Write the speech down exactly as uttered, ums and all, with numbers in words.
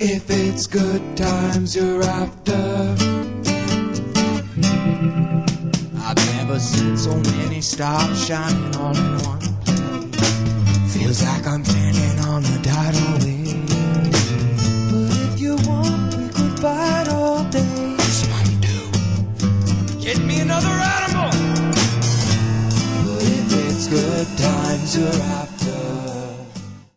if it's good times you're after. I've never seen so many stars shining all in one place. Feels like I'm standing on the tidal wave. But if you want, we could fight all day. Somebody do. Get me another animal. But if it's good times you're after.